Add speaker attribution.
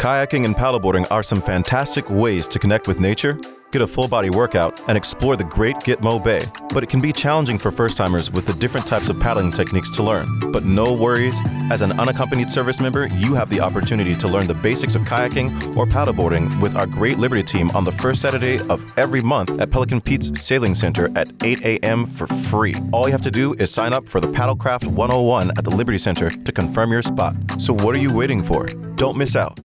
Speaker 1: Kayaking and paddleboarding are some fantastic ways to connect with nature, get a full-body workout, and explore the great Gitmo Bay. But it can be challenging for first-timers with the different types of paddling techniques to learn. But no worries, as an unaccompanied service member, you have the opportunity to learn the basics of kayaking or paddleboarding with our great Liberty team on the first Saturday of every month at Pelican Pete's Sailing Center at 8 a.m. for free. All you have to do is sign up for the Paddlecraft 101 at the Liberty Center to confirm your spot. So what are you waiting for? Don't miss out.